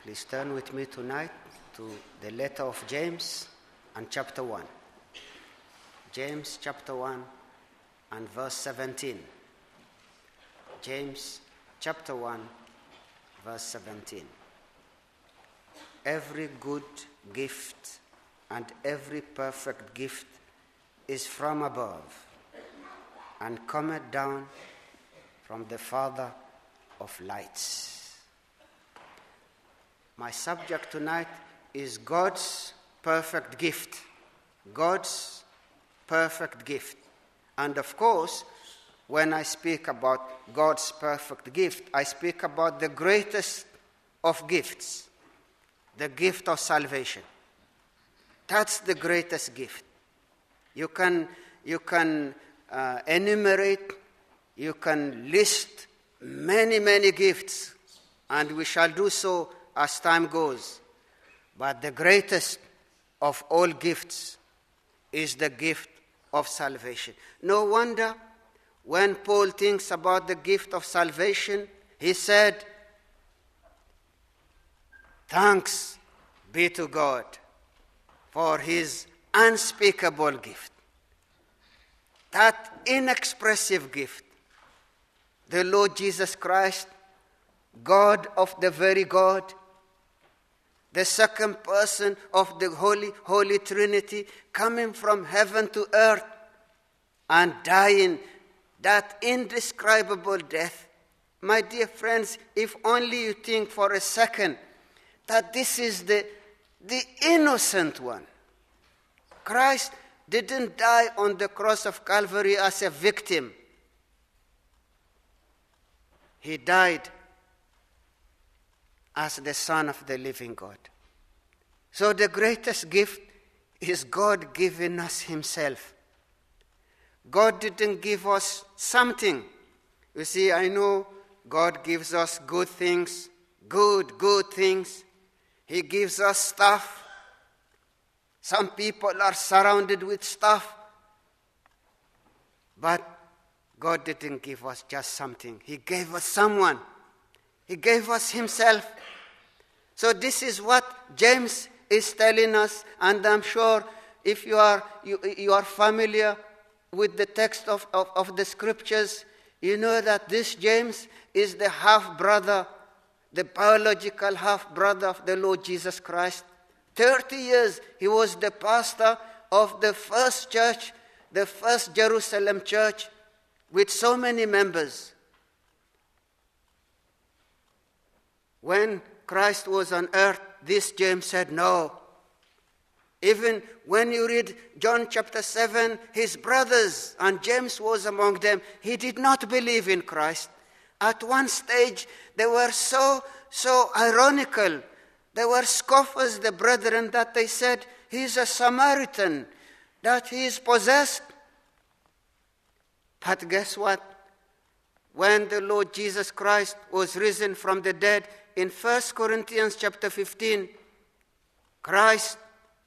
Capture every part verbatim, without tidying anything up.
Please turn with me tonight to the letter of James and chapter one. James chapter one and verse seventeen. James chapter one, verse seventeen. Every good gift and every perfect gift is from above and cometh down from the Father of lights. My subject tonight is God's perfect gift. God's perfect gift. And of course, when I speak about God's perfect gift, I speak about the greatest of gifts, the gift of salvation. That's the greatest gift. You can, you can uh, enumerate, you can list many, many gifts, and we shall do so as time goes. But the greatest of all gifts is the gift of salvation. No wonder when Paul thinks about the gift of salvation, he said, "Thanks be to God for his unspeakable gift." That inexpressive gift, the Lord Jesus Christ, God of the very God, the second person of the Holy, Holy Trinity, coming from heaven to earth and dying that indescribable death. My dear friends, if only you think for a second that this is the, the innocent one. Christ didn't die on the cross of Calvary as a victim. He died as the Son of the living God. So the greatest gift is God giving us himself. God didn't give us something. You see, I know God gives us good things, good, good things. He gives us stuff. Some people are surrounded with stuff. But God didn't give us just something. He gave us someone. He gave us himself. So this is what James is telling us, and I'm sure if you are you, you are familiar with the text of, of, of the scriptures, you know that this James is the half-brother, the biological half-brother of the Lord Jesus Christ. Thirty years he was the pastor of the first church, the first Jerusalem church, with so many members. When Christ was on earth, this James said, no. Even when you read John chapter seven, his brothers, and James was among them, he did not believe in Christ. At one stage, they were so, so ironical. They were scoffers, the brethren, that they said, he's a Samaritan, that he is possessed. But guess what? When the Lord Jesus Christ was risen from the dead, in First Corinthians chapter fifteen, Christ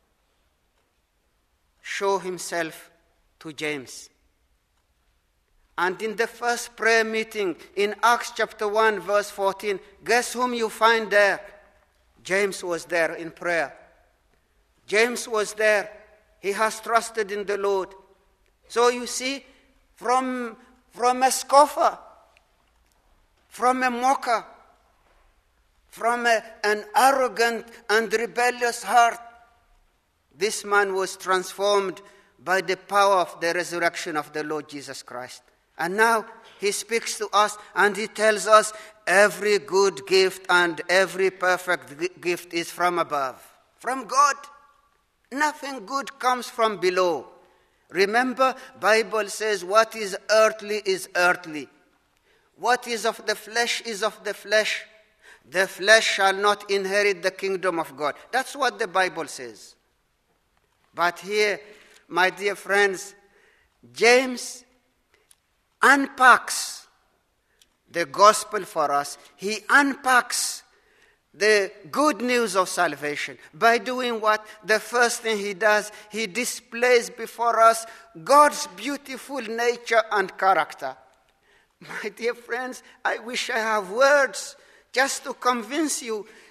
showed himself to James. And in the first prayer meeting in Acts chapter one, verse fourteen, guess whom you find there? James was there in prayer. James was there. He has trusted in the Lord. So you see, from, from a scoffer, from a mocker, from a, an arrogant and rebellious heart, this man was transformed by the power of the resurrection of the Lord Jesus Christ. And now he speaks to us and he tells us every good gift and every perfect gift is from above, from God. Nothing good comes from below. Remember, Bible says what is earthly is earthly. What is of the flesh is of the flesh. The flesh shall not inherit the kingdom of God. That's what the Bible says. But here, my dear friends, James unpacks the gospel for us. He unpacks the good news of salvation. By doing what? The first thing he does, he displays before us God's beautiful nature and character. My dear friends, I wish I have words just to convince you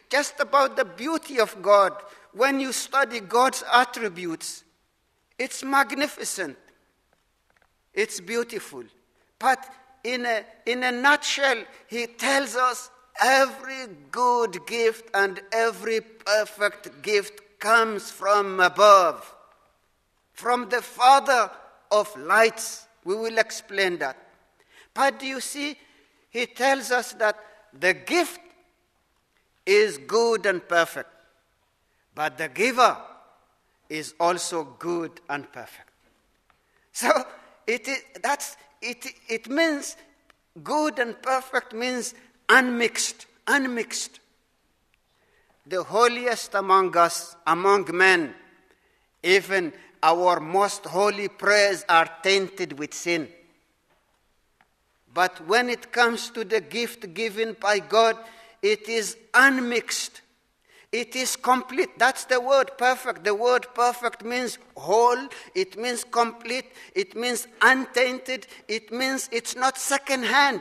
just about the beauty of God. When you study God's attributes, it's magnificent. It's beautiful. But in a, in a nutshell, he tells us every good gift and every perfect gift comes from above, from the Father of lights. We will explain that. But do you see, he tells us that the gift is good and perfect, but the giver is also good and perfect. So it is, that's it. It means good and perfect means unmixed, unmixed. The holiest among us, among men, even our most holy prayers are tainted with sin. But when it comes to the gift given by God, it is unmixed. It is complete. That's the word perfect. The word perfect means whole. It means complete. It means untainted. It means it's not second-hand.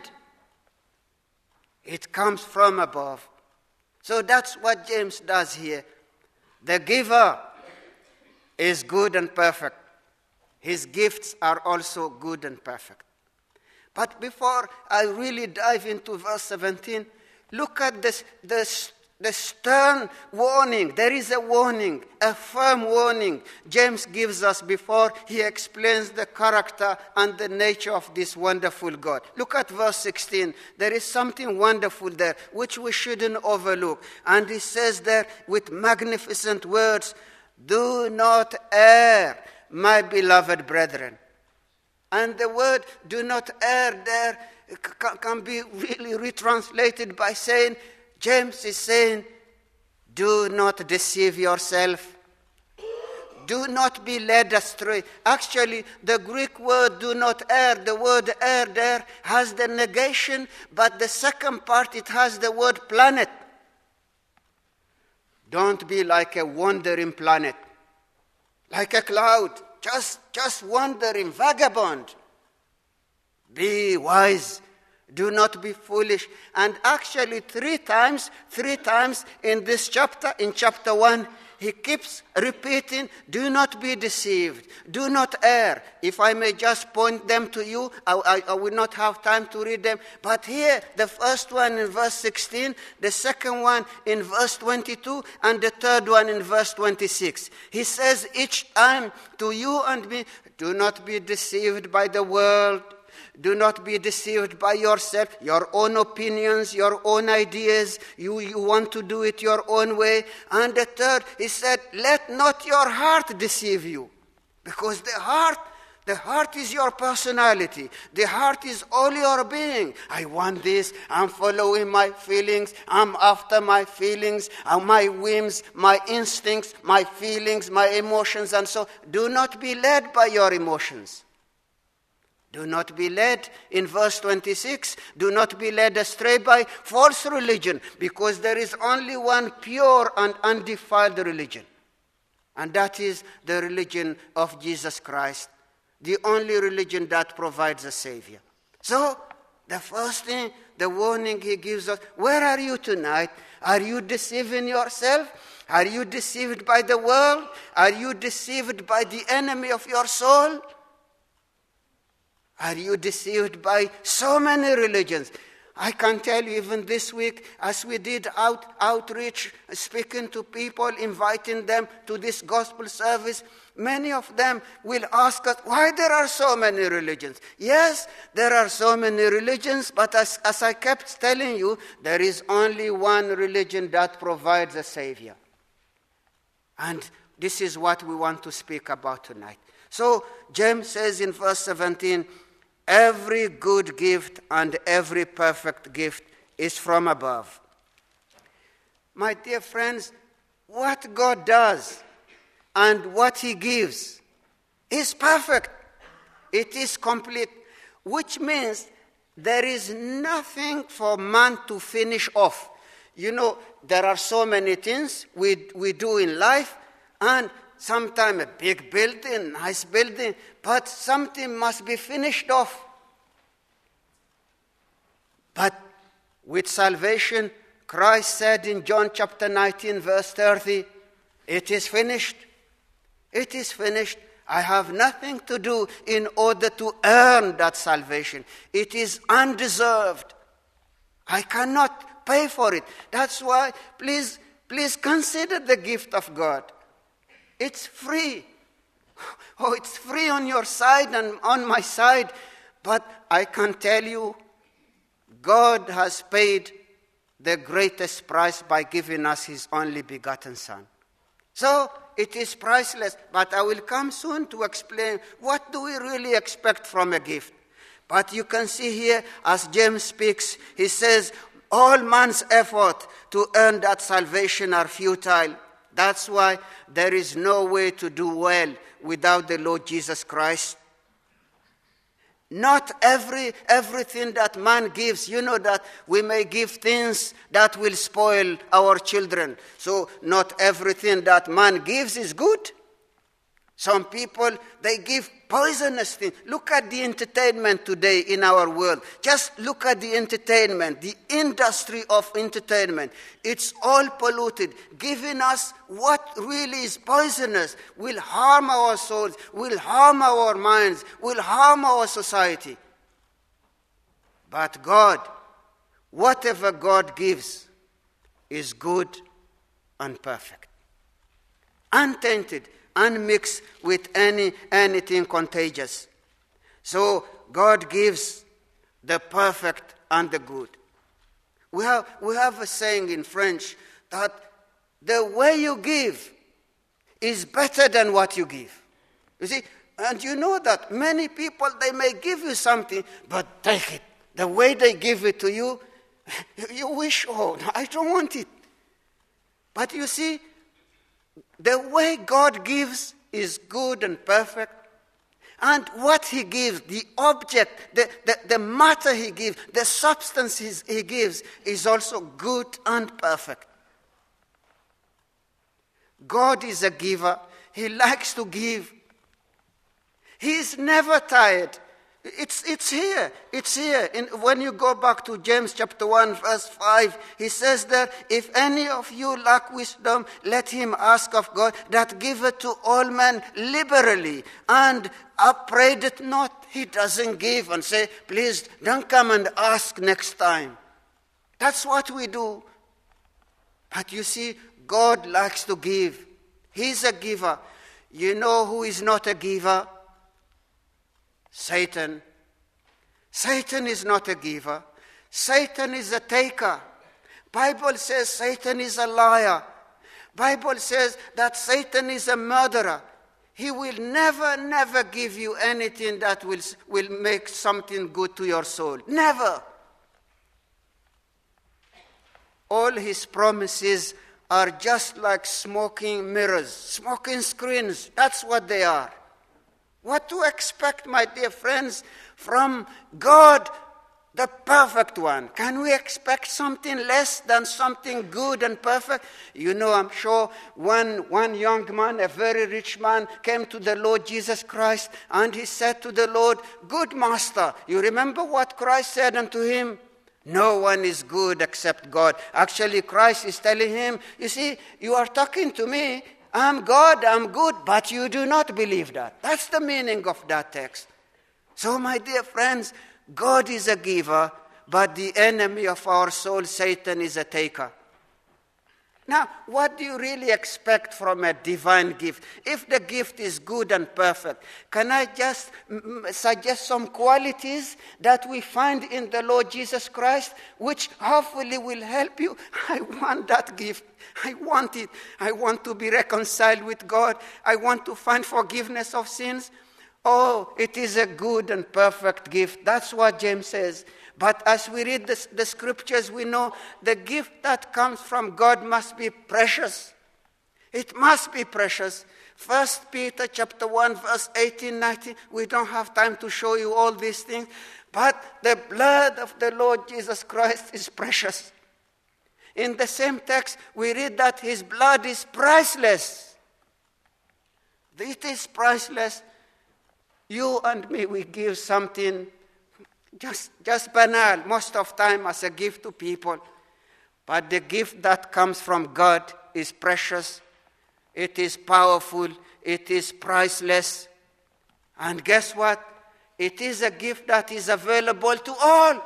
It comes from above. So that's what James does here. The giver is good and perfect. His gifts are also good and perfect. But before I really dive into verse seventeen, look at this, this, the stern warning. There is a warning, a firm warning James gives us before he explains the character and the nature of this wonderful God. Look at verse sixteen. There is something wonderful there which we shouldn't overlook. And he says there with magnificent words, "Do not err, my beloved brethren." And the word "do not err" there can be really retranslated by saying, James is saying, do not deceive yourself. Do not be led astray. Actually, the Greek word "do not err," the word "err" there has the negation, but the second part, it has the word "planet." Don't be like a wandering planet, like a cloud, just, just wandering, vagabond. Be wise. Do not be foolish. And actually three times, three times in this chapter, in chapter one, he keeps repeating, do not be deceived, do not err. If I may just point them to you, I, I, I will not have time to read them. But here, the first one in verse sixteen, the second one in verse twenty-two, and the third one in verse twenty-six. He says each time to you and me, do not be deceived by the world. Do not be deceived by yourself, your own opinions, your own ideas. You, you want to do it your own way. And the third, he said, let not your heart deceive you. Because the heart, the heart is your personality. The heart is all your being. I want this. I'm following my feelings. I'm after my feelings, uh, my whims, my instincts, my feelings, my emotions. And so do not be led by your emotions. Do not be led, in verse twenty-six, do not be led astray by false religion, because there is only one pure and undefiled religion. And that is the religion of Jesus Christ, the only religion that provides a Savior. So, the first thing, the warning he gives us, where are you tonight? Are you deceiving yourself? Are you deceived by the world? Are you deceived by the enemy of your soul? Are you deceived by so many religions? I can tell you, even this week, as we did out, outreach, speaking to people, inviting them to this gospel service, many of them will ask us, why there are so many religions? Yes, there are so many religions, but as, as I kept telling you, there is only one religion that provides a Savior. And this is what we want to speak about tonight. So, James says in verse seventeen, every good gift and every perfect gift is from above. My dear friends, what God does and what he gives is perfect. It is complete, which means there is nothing for man to finish off. You know, there are so many things we, we do in life, and sometimes a big building, nice building, but something must be finished off. But with salvation Christ said in John chapter nineteen, verse thirty, it is finished. It is finished. I have nothing to do in order to earn that salvation. It is undeserved. I cannot pay for it. That's why, please, please consider the gift of God. It's free. Oh, it's free on your side and on my side. But I can tell you, God has paid the greatest price by giving us his only begotten Son. So, it is priceless, but I will come soon to explain what do we really expect from a gift. But you can see here, as James speaks, he says, all man's effort to earn that salvation are futile. That's why there is no way to do well without the Lord Jesus Christ. Not every everything that man gives, you know that we may give things that will spoil our children. So not everything that man gives is good. Some people, they give poisonous things. Look at the entertainment today in our world. Just look at the entertainment, the industry of entertainment. It's all polluted, giving us what really is poisonous, will harm our souls, will harm our minds, will harm our society. But God, whatever God gives, is good and perfect, untainted, unmixed with any anything contagious. So God gives the perfect and the good. We have, we have a saying in French that the way you give is better than what you give. You see, and you know that many people, they may give you something, but take it. The way they give it to you, you wish, oh, I don't want it. But you see, the way God gives is good and perfect. And what he gives, the object, the, the, the matter he gives, the substance he gives is also good and perfect. God is a giver. He likes to give. He is never tired. It's, it's here. It's here. In, when you go back to James chapter one, verse five, he says that if any of you lack wisdom, let him ask of God that giveth to all men liberally and upbraideth not. He doesn't give and say, please don't come and ask next time. That's what we do. But you see, God likes to give. He's a giver. You know who is not a giver? Satan. Satan is not a giver. Satan is a taker. Bible says Satan is a liar. Bible says that Satan is a murderer. He will never, never give you anything that will, will make something good to your soul. Never. All his promises are just like smoking mirrors, smoking screens. That's what they are. What to expect, my dear friends, from God, the perfect one? Can we expect something less than something good and perfect? You know, I'm sure one, one young man, a very rich man, came to the Lord Jesus Christ, and he said to the Lord, good master. You remember what Christ said unto him? No one is good except God. Actually, Christ is telling him, you see, you are talking to me, I'm God, I'm good, but you do not believe that. That's the meaning of that text. So, my dear friends, God is a giver, but the enemy of our soul, Satan, is a taker. Now, what do you really expect from a divine gift? If the gift is good and perfect, can I just suggest some qualities that we find in the Lord Jesus Christ, which hopefully will help you? I want that gift. I want it. I want to be reconciled with God. I want to find forgiveness of sins. Oh, it is a good and perfect gift. That's what James says. But as we read the, the scriptures, we know the gift that comes from God must be precious. It must be precious. First Peter chapter one, verse eighteen, nineteen. We don't have time to show you all these things. But the blood of the Lord Jesus Christ is precious. In the same text, we read that his blood is priceless. It is priceless. You and me, we give something just, just banal, most of time as a gift to people. But the gift that comes from God is precious. It is powerful. It is priceless. And guess what? It is a gift that is available to all.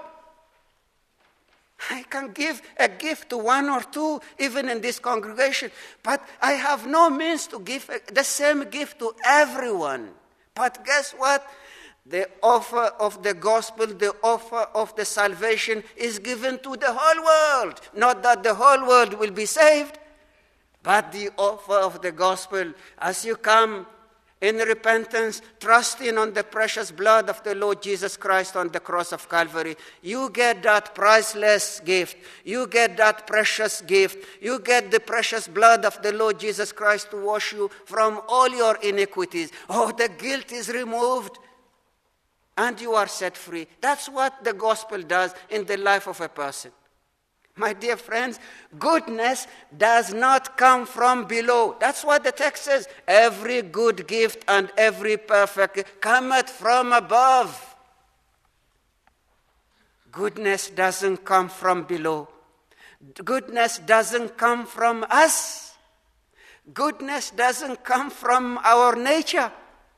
I can give a gift to one or two, even in this congregation, but I have no means to give the same gift to everyone. But guess what? The offer of the gospel, the offer of the salvation is given to the whole world. Not that the whole world will be saved, but the offer of the gospel, as you come in repentance, trusting on the precious blood of the Lord Jesus Christ on the cross of Calvary, you get that priceless gift. You get that precious gift. You get the precious blood of the Lord Jesus Christ to wash you from all your iniquities. Oh, the guilt is removed and you are set free. That's what the gospel does in the life of a person. My dear friends, goodness does not come from below. That's what the text says. Every good gift and every perfect gift cometh from above. Goodness doesn't come from below. Goodness doesn't come from us. Goodness doesn't come from our nature.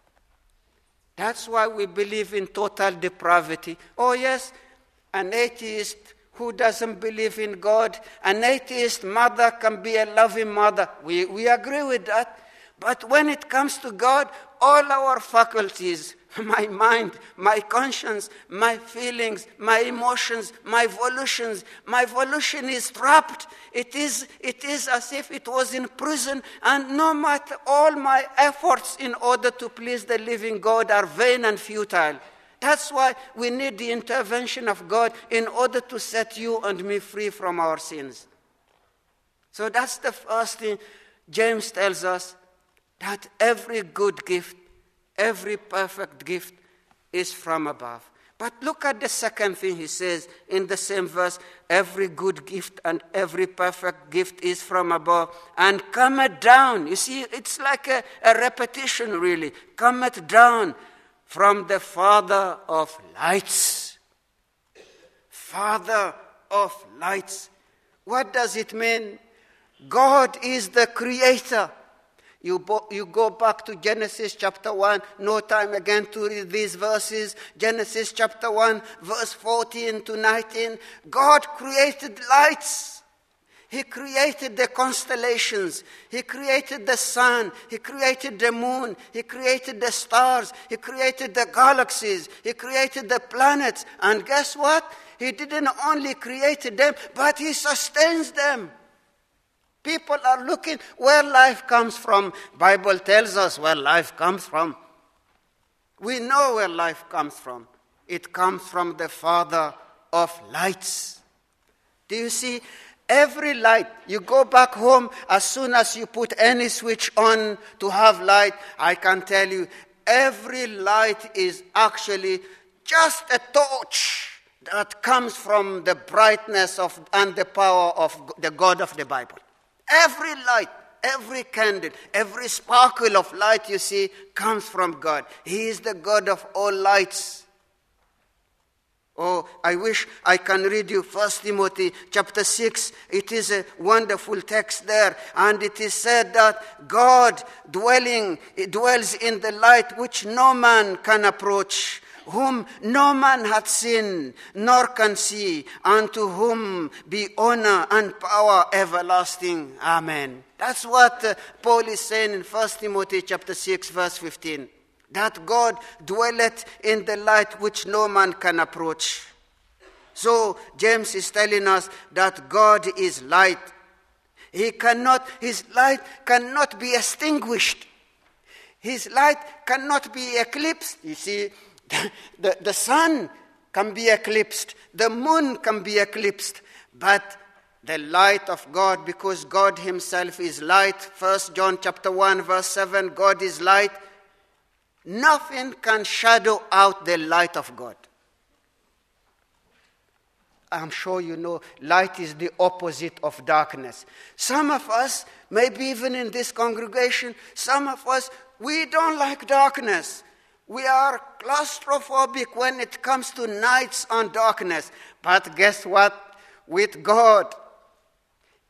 That's why we believe in total depravity. Oh yes, an atheist who doesn't believe in God, an atheist mother can be a loving mother. We, we agree with that. But when it comes to God, all our faculties, my mind, my conscience, my feelings, my emotions, my volitions, my volition is trapped. It is, it is as if it was in prison, and no matter all my efforts in order to please the living God are vain and futile. That's why we need the intervention of God in order to set you and me free from our sins. So that's the first thing James tells us, that every good gift, every perfect gift is from above. But look at the second thing he says in the same verse, every good gift and every perfect gift is from above and cometh down. You see, it's like a, a repetition really. Cometh down from the Father of lights. Father of lights. What does it mean? God is the creator. You, bo- you go back to Genesis chapter one, no time again to read these verses. Genesis chapter one, verse fourteen to nineteen. God created lights. He created the constellations. He created the sun. He created the moon. He created the stars. He created the galaxies. He created the planets. And guess what? He didn't only create them, but he sustains them. People are looking where life comes from. Bible tells us where life comes from. We know where life comes from. It comes from the Father of lights. Do you see? Every light, you go back home, as soon as you put any switch on to have light, I can tell you, every light is actually just a torch that comes from the brightness of and the power of the God of the Bible. Every light, every candle, every sparkle of light you see comes from God. He is the God of all lights. Oh, I wish I can read you First Timothy chapter six. It is a wonderful text there. And it is said that God dwelling, dwells in the light which no man can approach, whom no man hath seen, nor can see, and to whom be honor and power everlasting. Amen. That's what uh, Paul is saying in First Timothy chapter six, verse fifteen. That God dwelleth in the light which no man can approach. So James is telling us that God is light. He cannot, his light cannot be extinguished. His light cannot be eclipsed. You see, the, the, the sun can be eclipsed. The moon can be eclipsed. But the light of God, because God himself is light, First John chapter one, verse seven, God is light. Nothing can shadow out the light of God. I'm sure you know light is the opposite of darkness. Some of us, maybe even in this congregation, some of us, we don't like darkness. We are claustrophobic when it comes to nights and darkness. But guess what? With God,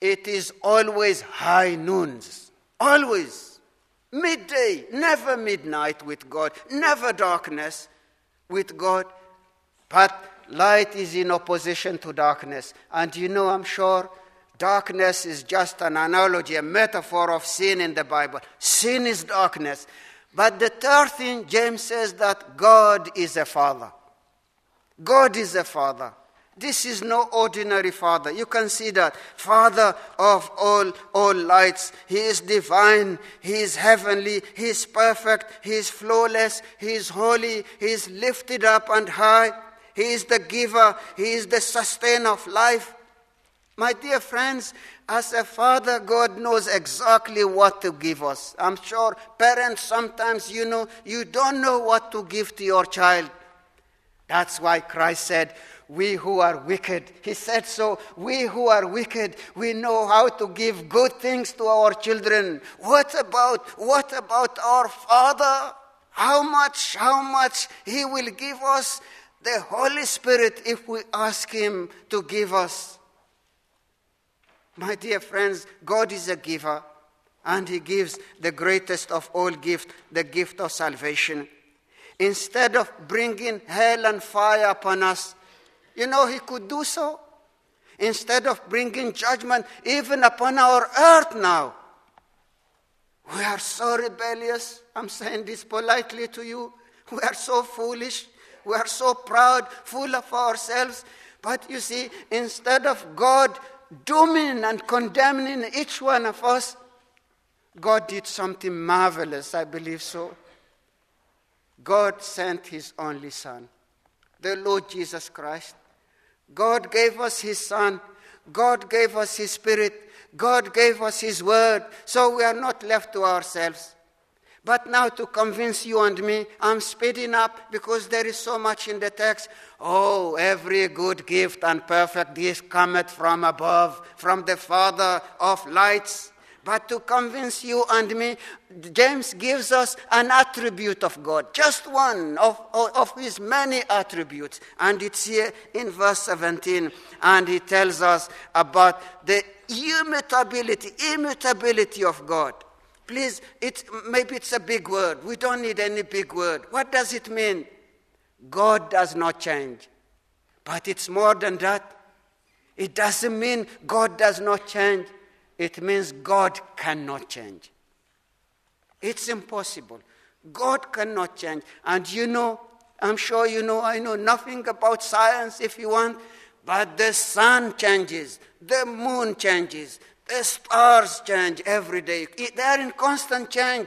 it is always high noons. Always. Midday, never midnight with God, never darkness with God. But light is in opposition to darkness. And you know, I'm sure darkness is just an analogy, a metaphor of sin in the Bible. Sin is darkness. But the third thing, James says that God is a father. God is a father. This is no ordinary father. You can see that. Father of all, all lights. He is divine. He is heavenly. He is perfect. He is flawless. He is holy. He is lifted up and high. He is the giver. He is the sustainer of life. My dear friends, as a father, God knows exactly what to give us. I'm sure parents sometimes, you know, you don't know what to give to your child. That's why Christ said, we who are wicked, he said so, we who are wicked, we know how to give good things to our children. What about, what about our Father? How much, how much he will give us the Holy Spirit if we ask him to give us. My dear friends, God is a giver, and he gives the greatest of all gifts, the gift of salvation. Instead of bringing hell and fire upon us, you know, he could do so. Instead of bringing judgment even upon our earth now. We are so rebellious. I'm saying this politely to you. We are so foolish. We are so proud, full of ourselves. But you see, instead of God dooming and condemning each one of us, God did something marvelous, I believe so. God sent his only Son, the Lord Jesus Christ. God gave us his Son. God gave us his Spirit. God gave us his word. So we are not left to ourselves. But now to convince you and me, I'm speeding up because there is so much in the text. Oh, every good gift and perfect gift cometh from above, from the Father of lights. But to convince you and me, James gives us an attribute of God, just one of, of, of his many attributes. And it's here in verse seventeen. And he tells us about the immutability, immutability of God. Please, it's, maybe it's a big word. We don't need any big word. What does it mean? God does not change. But it's more than that. It doesn't mean God does not change. It means God cannot change. It's impossible. God cannot change. And you know, I'm sure you know, I know nothing about science if you want, but the sun changes, the moon changes, the stars change every day. They are in constant change.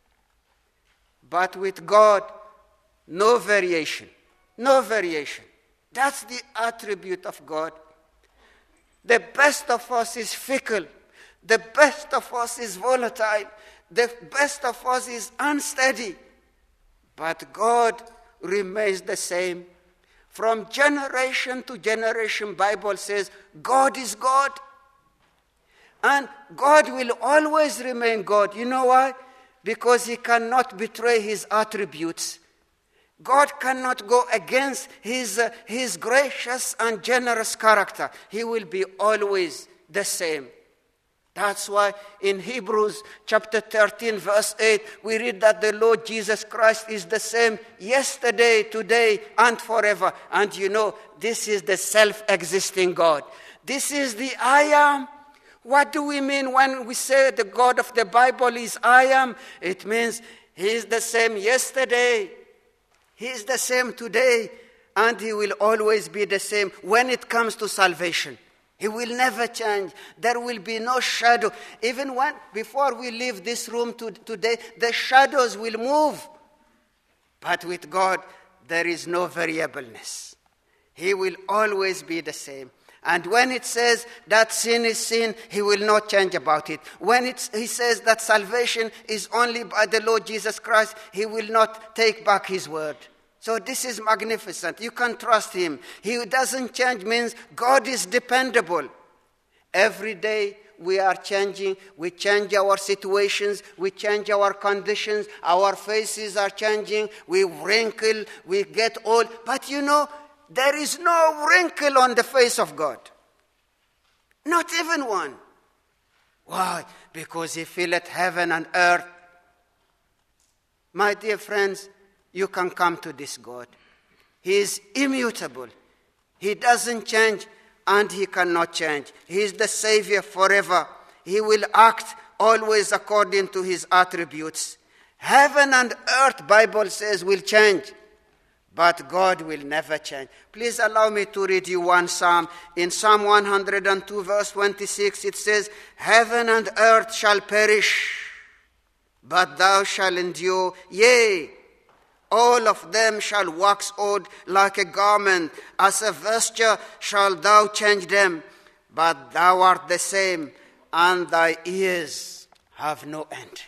But with God, no variation. No variation. That's the attribute of God. The best of us is fickle. The best of us is volatile. The best of us is unsteady. But God remains the same. From generation to generation, Bible says, God is God. And God will always remain God. You know why? Because he cannot betray his attributes. God cannot go against his, uh, his gracious and generous character. He will be always the same. That's why in Hebrews chapter thirteen, verse eight, we read that the Lord Jesus Christ is the same yesterday, today, and forever. And you know, this is the self-existing God. This is the I am. What do we mean when we say the God of the Bible is I am? It means he is the same yesterday. He is the same today. And he will always be the same when it comes to salvation. He will never change. There will be no shadow. Even when, before we leave this room to, today, the shadows will move. But with God, there is no variableness. He will always be the same. And when it says that sin is sin, he will not change about it. When it's, he says that salvation is only by the Lord Jesus Christ, he will not take back his word. So this is magnificent. You can trust him. He doesn't change means God is dependable. Every day we are changing. We change our situations. We change our conditions. Our faces are changing. We wrinkle. We get old. But you know, there is no wrinkle on the face of God. Not even one. Why? Because he filleth heaven and earth. My dear friends, you can come to this God. He is immutable. He doesn't change, and he cannot change. He is the Savior forever. He will act always according to his attributes. Heaven and earth, Bible says, will change, but God will never change. Please allow me to read you one psalm. In Psalm one hundred two, verse twenty-six, it says, heaven and earth shall perish, but thou shalt endure. Yea, all of them shall wax old like a garment. As a vesture shalt thou change them. But thou art the same, and thy years have no end.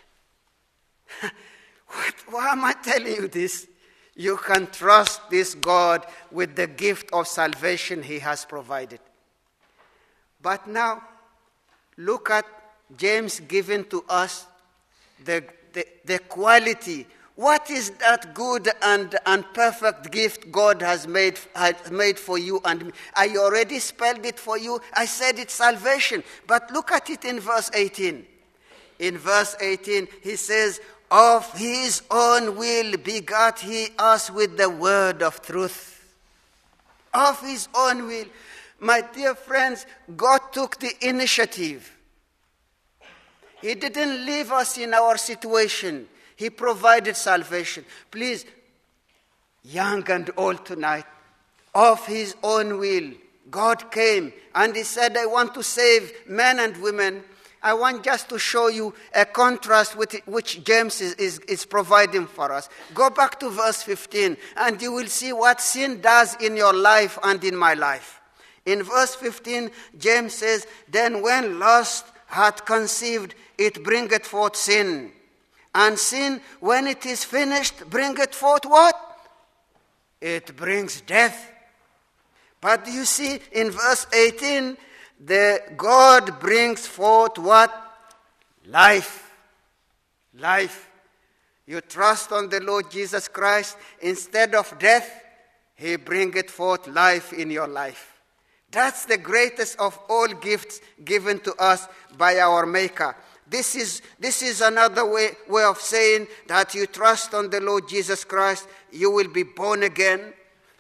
What, why am I telling you this? You can trust this God with the gift of salvation he has provided. But now, look at James giving to us the, the, the quality. What is that good and, and perfect gift God has made, has made for you and me? I already spelled it for you. I said it's salvation. But look at it in verse eighteen. In verse eighteen, he says, of his own will begat he us with the word of truth. Of his own will. My dear friends, God took the initiative. He didn't leave us in our situation. He provided salvation. Please, young and old tonight, of his own will, God came and he said, I want to save men and women. I want just to show you a contrast with it, which James is, is, is providing for us. Go back to verse fifteen and you will see what sin does in your life and in my life. In verse fifteen, James says, then when lust hath conceived, it bringeth forth sin. And sin, when it is finished, bringeth forth what? It brings death. But you see, in verse eighteen, the God brings forth what? Life. Life. You trust on the Lord Jesus Christ. Instead of death, he bringeth forth life in your life. That's the greatest of all gifts given to us by our Maker. This is, this is another way, way of saying that you trust on the Lord Jesus Christ, you will be born again.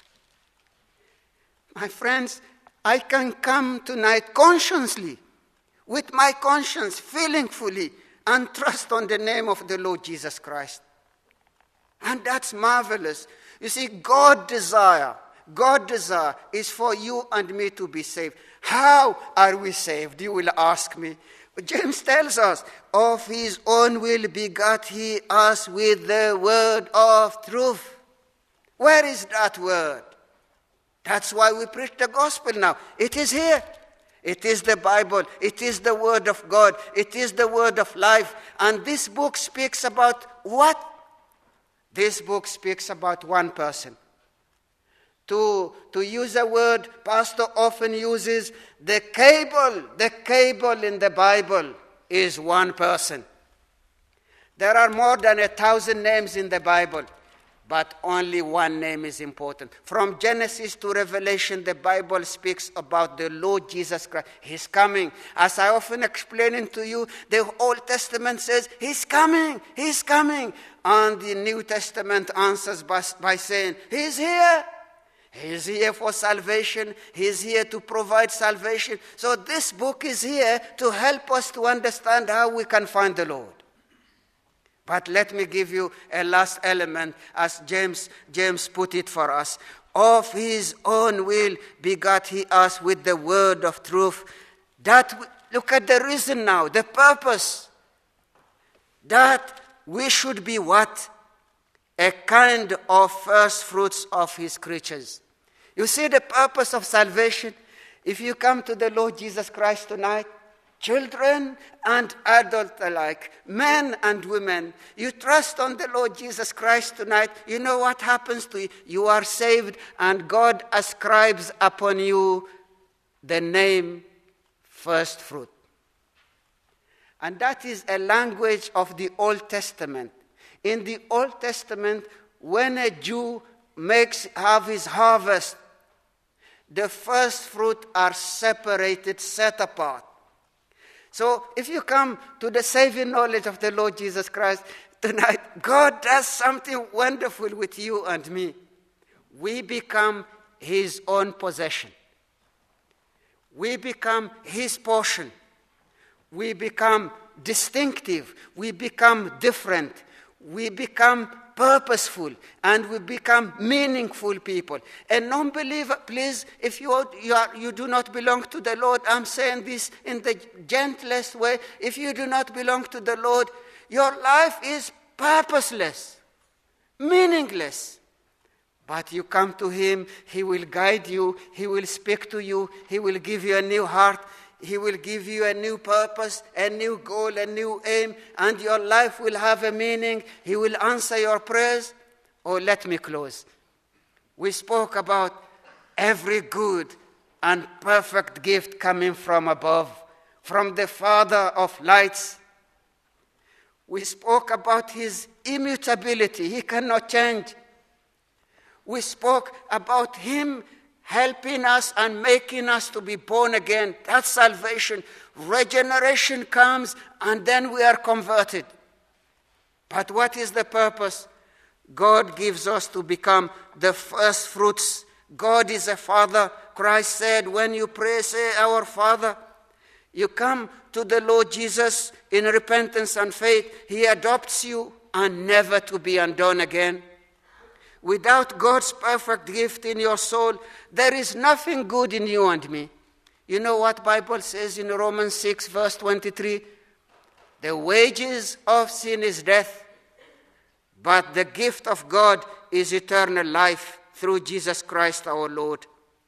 My friends, I can come tonight consciously, with my conscience, feeling fully, and trust on the name of the Lord Jesus Christ. And that's marvelous. You see, God desire, God desire is for you and me to be saved. How are we saved? You will ask me. But James tells us, of his own will begat he us with the word of truth. Where is that word? That's why we preach the gospel now. It is here. It is the Bible. It is the word of God. It is the word of life. And this book speaks about what? This book speaks about one person. To, to use a word Pastor often uses, the cable, the cable in the Bible is one person. There are more than a thousand names in the Bible, but only one name is important. From Genesis to Revelation, the Bible speaks about the Lord Jesus Christ. He's coming. As I often explain to you, the Old Testament says, He's coming, He's coming. And the New Testament answers by, by saying, He's here. He's here for salvation. He's here to provide salvation. So this book is here to help us to understand how we can find the Lord. But let me give you a last element, as James, James put it for us. Of his own will begat he us with the word of truth. That, look at the reason now, the purpose. That we should be what? A kind of first fruits of his creatures. You see the purpose of salvation? If you come to the Lord Jesus Christ tonight, children and adults alike, men and women, you trust on the Lord Jesus Christ tonight, you know what happens to you? You are saved, and God ascribes upon you the name first fruit. And that is a language of the Old Testament. In the Old Testament, when a Jew makes have his harvest, the first fruit are separated, set apart. So if you come to the saving knowledge of the Lord Jesus Christ tonight, God does something wonderful with you and me. We become his own possession. We become his portion. We become distinctive. We become different. We become purposeful, and we become meaningful people. A non-believer, please, if you, are, you, are, you do not belong to the Lord, I'm saying this in the gentlest way. If you do not belong to the Lord, your life is purposeless, meaningless. But you come to him, he will guide you, he will speak to you, he will give you a new heart, he will give you a new purpose, a new goal, a new aim, and your life will have a meaning. He will answer your prayers. Oh, let me close. We spoke about every good and perfect gift coming from above, from the Father of lights. We spoke about his immutability. He cannot change. We spoke about him helping us and making us to be born again. That's salvation. Regeneration comes and then we are converted. But what is the purpose? God gives us to become the first fruits. God is a Father. Christ said, when you pray, say, Our Father. You come to the Lord Jesus in repentance and faith. He adopts you and never to be undone again. Without God's perfect gift in your soul, there is nothing good in you and me. You know what Bible says in Romans six, verse twenty-three? The wages of sin is death, but the gift of God is eternal life through Jesus Christ our Lord.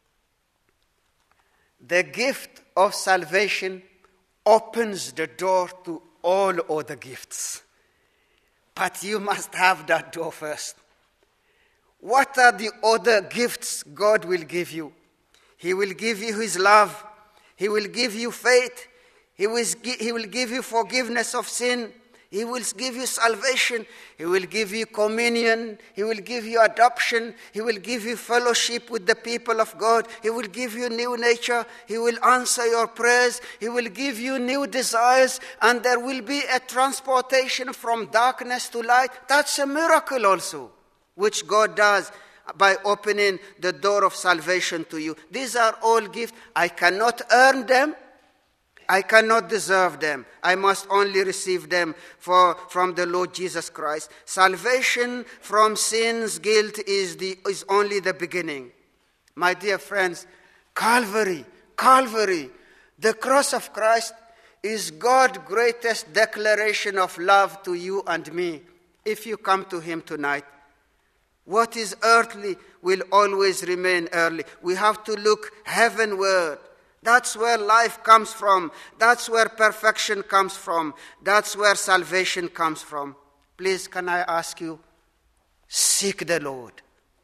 The gift of salvation opens the door to all other gifts. But you must have that door first. What are the other gifts God will give you? He will give you his love. He will give you faith. He will, he will give you forgiveness of sin. He will give you salvation. He will give you communion. He will give you adoption. He will give you fellowship with the people of God. He will give you new nature. He will answer your prayers. He will give you new desires. And there will be a transportation from darkness to light. That's a miracle also, which God does by opening the door of salvation to you. These are all gifts. I cannot earn them. I cannot deserve them. I must only receive them for, from the Lord Jesus Christ. Salvation from sin's guilt is, the, is only the beginning. My dear friends, Calvary, Calvary, the cross of Christ is God's greatest declaration of love to you and me. If you come to him tonight, what is earthly will always remain earthly. We have to look heavenward. That's where life comes from. That's where perfection comes from. That's where salvation comes from. Please, can I ask you, seek the Lord.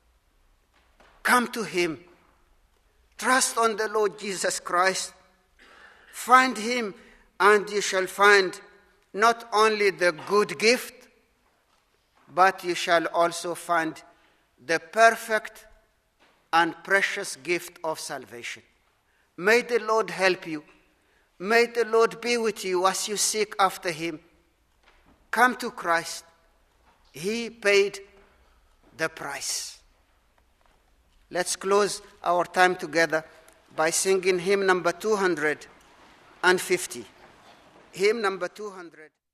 Come to him. Trust on the Lord Jesus Christ. Find him, and you shall find not only the good gift, but you shall also find the perfect and precious gift of salvation. May the Lord help you. May the Lord be with you as you seek after him. Come to Christ. He paid the price. Let's close our time together by singing hymn number two hundred fifty. Hymn number two hundred.